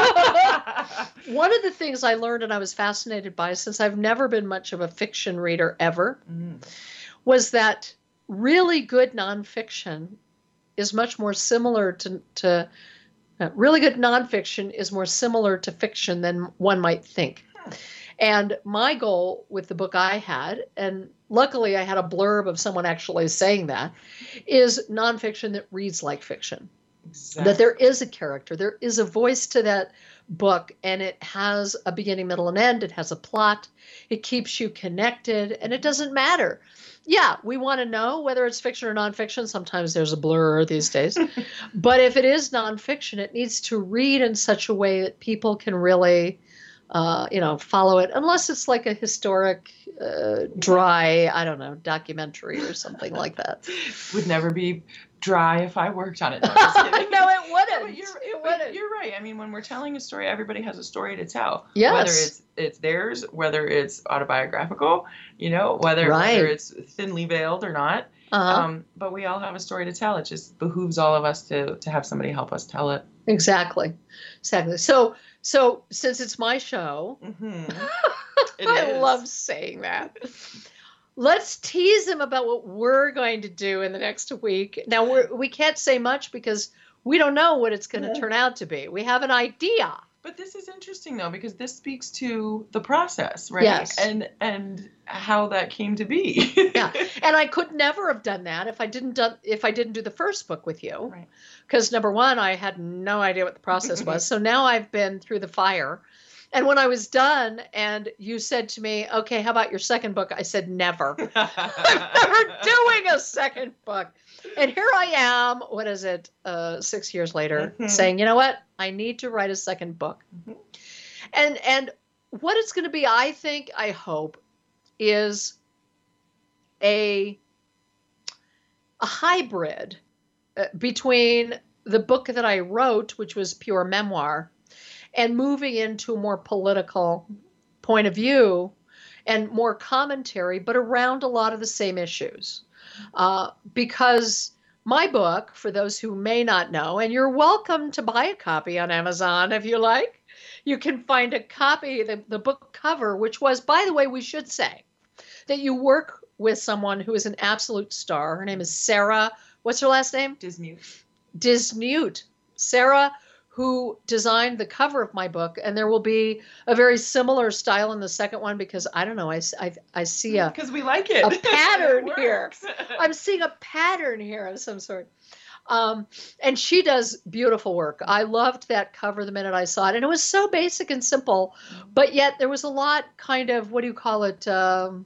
One of the things I learned and I was fascinated by, since I've never been much of a fiction reader ever, mm. was that really good nonfiction is much more similar to, to uh, really good nonfiction is more similar to fiction than one might think. And my goal with the book I had, and luckily I had a blurb of someone actually saying that, is nonfiction that reads like fiction. Exactly. That there is a character, there is a voice to that book, and it has a beginning, middle, and end. It has a plot. It keeps you connected, and it doesn't matter. Yeah, we want to know whether it's fiction or nonfiction. Sometimes there's a blur these days. But if it is nonfiction, it needs to read in such a way that people can really, uh, you know, follow it, unless it's like a historic, uh, dry, I don't know, documentary or something like that. Would never be dry if I worked on it. No, just kidding. No, it it wouldn't. But you're, it but wouldn't. you're right. I mean, when we're telling a story, everybody has a story to tell. Yes. Whether it's it's theirs, whether it's autobiographical, you know, whether Right. whether it's thinly veiled or not. Uh-huh. Um, but we all have a story to tell. It just behooves all of us to to have somebody help us tell it. Exactly. Exactly. So so since it's my show, Mm-hmm. It I is. love saying that. Let's tease them about what we're going to do in the next week. Now we're we can't say much because we don't know what it's going to Yeah. turn out to be. We have an idea. But this is interesting though, because this speaks to the process, right? Yes. And and how that came to be. Yeah. And I could never have done that if I didn't do, if I didn't do the first book with you. Right. Because number one, I had no idea what the process was. So now I've been through the fire. And when I was done and you said to me, okay, how about your second book? I said, never. I'm never doing a second book. And here I am, what is it, uh, six years later, Mhm. saying, you know what? I need to write a second book. Mhm. And and what it's going to be, I think, I hope, is a, a hybrid uh, between the book that I wrote, which was pure memoir, and moving into a more political point of view and more commentary, but around a lot of the same issues. Uh, because my book, for those who may not know, and you're welcome to buy a copy on Amazon if you like, you can find a copy, the, the book cover, which was, by the way, we should say that you work with someone who is an absolute star. Her name is Sarah. What's her last name? Dismute. Dismute. Sarah, who designed the cover of my book, and there will be a very similar style in the second one because I don't know, I, I, I see a, Because we like it. a pattern It here. works. I'm seeing a pattern here of some sort. Um, and she does beautiful work. I loved that cover the minute I saw it, and it was so basic and simple, but yet there was a lot kind of, what do you call it, um,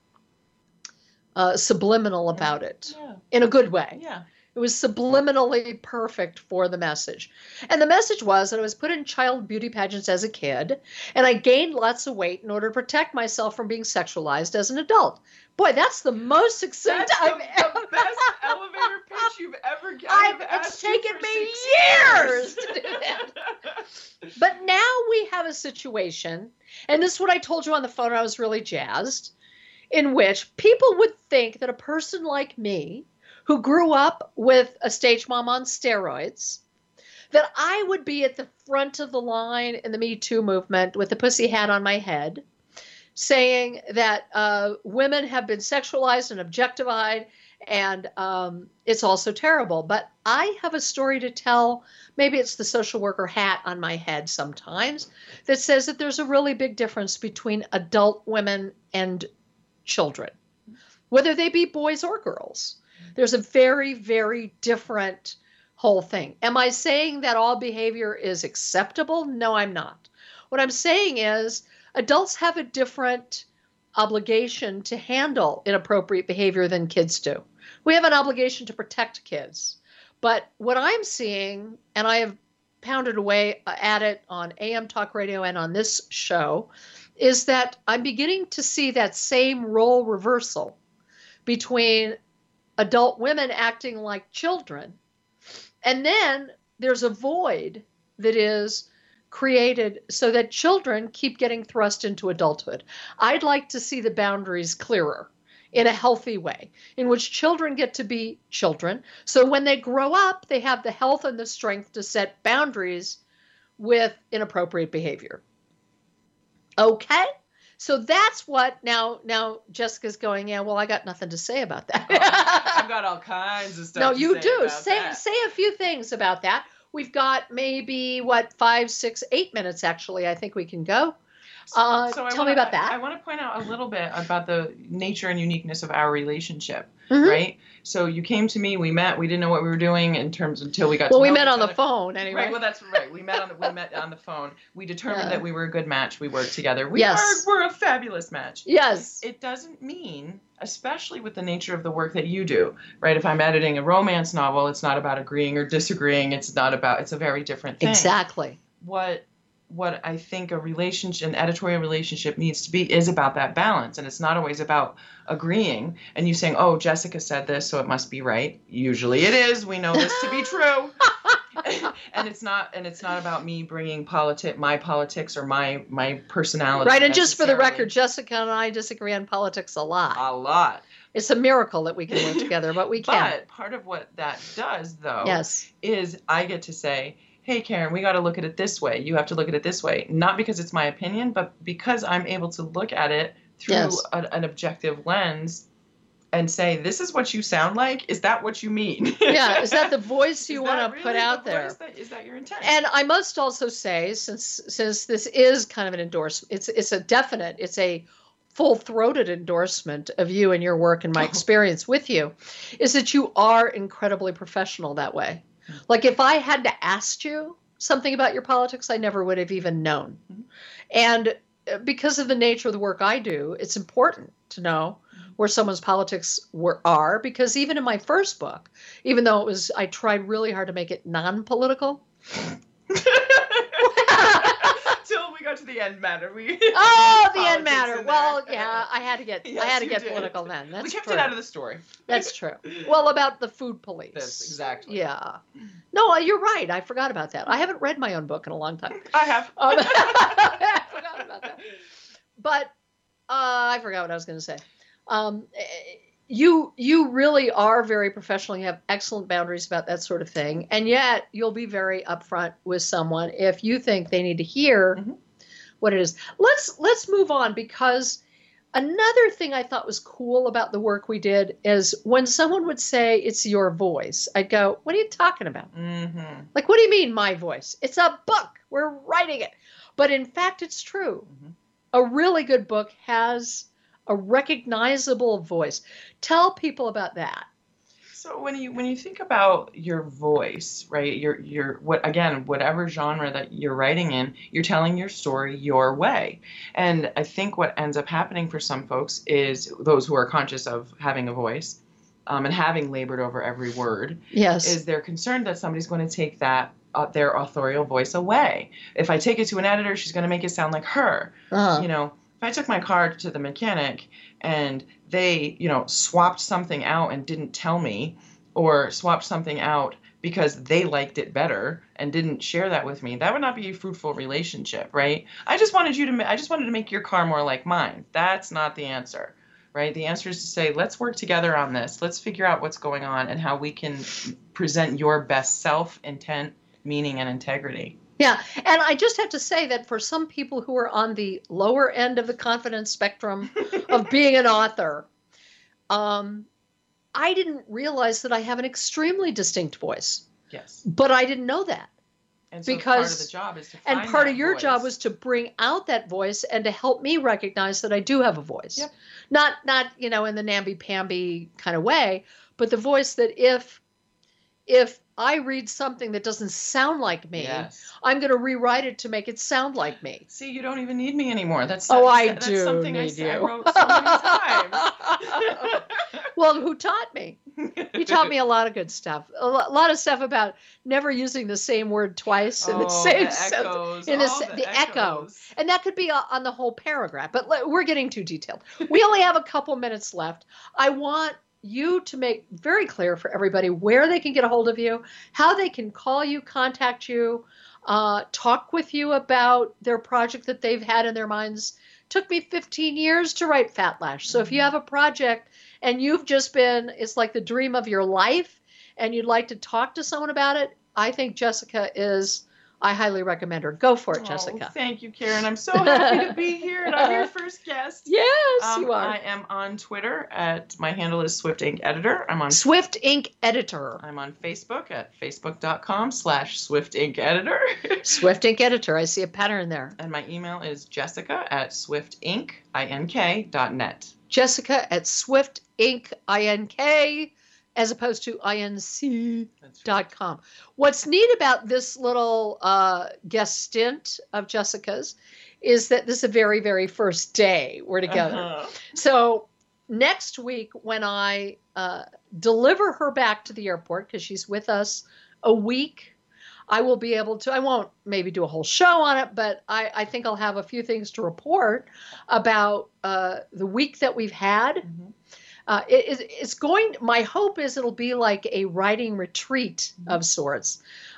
uh, subliminal about it Yeah. in a good way. Yeah. It was subliminally perfect for the message. And the message was that I was put in child beauty pageants as a kid, and I gained lots of weight in order to protect myself from being sexualized as an adult. Boy, that's the most succinct That's I've the, ever... the best elevator pitch you've ever given. I've, it's taken me years to do that. But now we have a situation, and this is what I told you on the phone, and I was really jazzed, in which people would think that a person like me, who grew up with a stage mom on steroids, that I would be at the front of the line in the Me Too movement with the pussy hat on my head, saying that uh, women have been sexualized and objectified, and um, it's also terrible. But I have a story to tell. Maybe it's the social worker hat on my head sometimes that says that there's a really big difference between adult women and children, whether they be boys or girls. There's a very, very different whole thing. Am I saying that all behavior is acceptable? No, I'm not. What I'm saying is adults have a different obligation to handle inappropriate behavior than kids do. We have an obligation to protect kids. But what I'm seeing, and I have pounded away at it on A M Talk Radio and on this show, is that I'm beginning to see that same role reversal between adult women acting like children. And then there's a void that is created so that children keep getting thrust into adulthood. I'd like to see the boundaries clearer in a healthy way, in which children get to be children. So when they grow up, they have the health and the strength to set boundaries with inappropriate behavior. Okay? So that's what now, now Jessica's going, yeah, well, I got nothing to say about that. I've got all kinds of stuff No, to you say do. about Say that. say a few things about that. We've got maybe, what, five, six, eight minutes, actually, I think we can go. Uh, So I tell wanna, me about that. I, I want to point out a little bit about the nature and uniqueness of our relationship, Mhm. right? So you came to me, we met, we didn't know what we were doing in terms until we got Well, to we know met each on the other. phone anyway. Right, well, that's right. We met on the, we met on the phone. We determined Yeah. that we were a good match. We worked together. We Yes. are we're a fabulous match. Yes. It doesn't mean, especially with the nature of the work that you do, right? If I'm editing a romance novel, it's not about agreeing or disagreeing. It's not about, it's a very different thing. Exactly. What what I think a relationship, an editorial relationship needs to be is about that balance. And it's not always about agreeing and you saying, oh, Jessica said this, so it must be right. Usually it is. We know this to be true. and it's not and it's not about me bringing politic my politics or my my personality. Right, and just for the necessarily. record, Jessica and I disagree on politics a lot. A lot. It's a miracle that we can work together, but we can. But part of what that does, though, Yes. is I get to say, hey, Karen, we got to look at it this way. You have to look at it this way. Not because it's my opinion, but because I'm able to look at it through Yes. a, an objective lens and say, this is what you sound like. Is that what you mean? Yeah, is that the voice you Is want that to really put the out there? voice that- Is that your intent? And I must also say, since since this is kind of an endorsement, it's it's a definite, it's a full-throated endorsement of you and your work and my experience with you, is that you are incredibly professional that way. Like if I had to ask you something about your politics, I never would have even known. Mm-hmm. And because of the nature of the work I do, it's important to know where someone's politics were are, because even in my first book, even though it was, I tried really hard to make it non-political. Till we got to the end matter. We Oh, the end politics matter. in Well, there. yeah, I had to get, Yes, I had to you get did. political then. That's we kept true. it out of the story. That's true. Well, about the food police. That's exactly. Yeah. No, you're right. I forgot about that. I haven't read my own book in a long time. I have. Um, I forgot about that. But uh, I forgot what I was going to say. Um, you you really are very professional. You have excellent boundaries about that sort of thing, and yet you'll be very upfront with someone if you think they need to hear Mm-hmm. what it is. Let's let's move on, because another thing I thought was cool about the work we did is when someone would say it's your voice, I'd go, "What are you talking about? Mm-hmm. Like, what do you mean my voice? It's a book. We're writing it." But in fact, it's true. Mm-hmm. A really good book has a recognizable voice. Tell people about that. So when you when you think about your voice, right? Your your what again, whatever genre that you're writing in, you're telling your story your way. And I think what ends up happening for some folks is those who are conscious of having a voice, um, and having labored over every word, Yes. is they're concerned that somebody's going to take that uh, their authorial voice away. If I take it to an editor, she's going to make it sound like her. Uh-huh. You know, if I took my car to the mechanic and they, you know, swapped something out and didn't tell me, or swapped something out because they liked it better and didn't share that with me, that would not be a fruitful relationship, right? I just wanted you to, ma- I just wanted to make your car more like mine. That's not the answer, right? The answer is to say, let's work together on this. Let's figure out what's going on and how we can present your best self, intent, meaning, and integrity. Yeah. And I just have to say that for some people who are on the lower end of the confidence spectrum of being an author, um, I didn't realize that I have an extremely distinct voice, Yes. but I didn't know that. And so Because- part of the job is to find And part that of your voice. job was to bring out that voice and to help me recognize that I do have a voice. Yep. Not, not, you know, in the namby-pamby kind of way, but the voice that if, if I read something that doesn't sound like me, Yes. I'm going to rewrite it to make it sound like me. See, you don't even need me anymore. That's Oh, I that's do something I, need said- I you. wrote so many times. Well, who taught me? You taught me a lot of good stuff. A lo- lot of stuff about never using the same word twice in the Oh, same the sentence. echoes, In the, all se- the the echo. echoes. And that could be uh, on the whole paragraph, but le- we're getting too detailed. We only have a couple minutes left. I want you to make very clear for everybody where they can get a hold of you, how they can call you, contact you, uh, talk with you about their project that they've had in their minds. Took me fifteen years to write Fat Lash. So if you have a project and you've just been, it's like the dream of your life, and you'd like to talk to someone about it, I think Jessica is, I highly recommend her. Go for it, Oh, Jessica. thank you, Karen. I'm so happy to be here, and I'm your first guest. Yes, Um, you are. I am on Twitter at, my handle is Swift Ink Editor. I'm on Swift Ink Editor. I'm on Facebook at facebook.com slash Swift Ink Editor. Swift Ink Editor. I see a pattern there. And my email is jessica at swiftink, I N K, dot net. Jessica at Swift Ink, I N K, as opposed to I N C That's right. dot com. What's neat about this little uh, guest stint of Jessica's is that this is a very, very first day we're together. Uh-huh. So next week, when I uh, deliver her back to the airport, because she's with us a week, I will be able to, I won't maybe do a whole show on it, but I, I think I'll have a few things to report about uh, the week that we've had. Mm-hmm. Uh, it, it's going, my hope is it'll be like a writing retreat of sorts.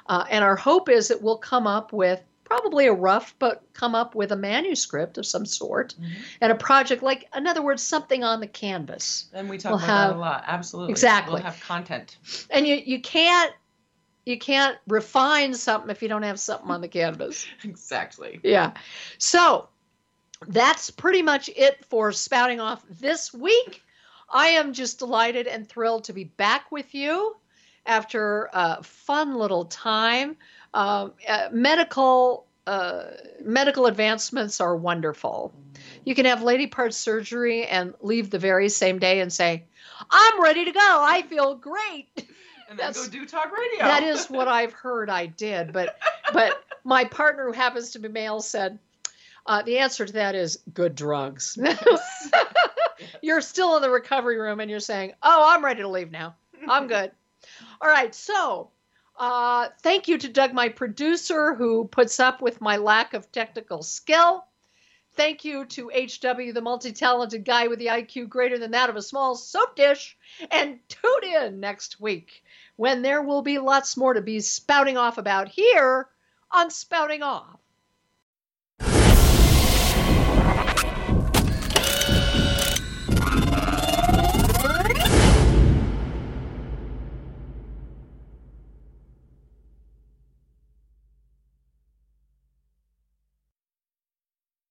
Uh, and our hope is that we'll come up with probably a rough, but come up with a manuscript of some sort mm-hmm. and a project, like, in other words, something on the canvas. And we talk we'll about have, that a lot. Absolutely. Exactly. We'll have content. And you, you can't you can't refine something if you don't have something on the canvas. Exactly. Yeah. So that's pretty much it for Spouting Off this week. I am just delighted and thrilled to be back with you after a fun little time. Uh, uh, medical uh, medical advancements are wonderful. You can have lady part surgery and leave the very same day and say, I'm ready to go. I feel great. And then That's, go do talk radio. That is what I've heard I did. But but my partner, who happens to be male, said, uh, the answer to that is good drugs. Yes. You're still in the recovery room and you're saying, oh, I'm ready to leave now. I'm good. All right. So uh, thank you to Doug, my producer, who puts up with my lack of technical skill. Thank you to H W, the multi-talented guy with the I Q greater than that of a small soap dish. And tune in next week when there will be lots more to be spouting off about here on Spouting Off.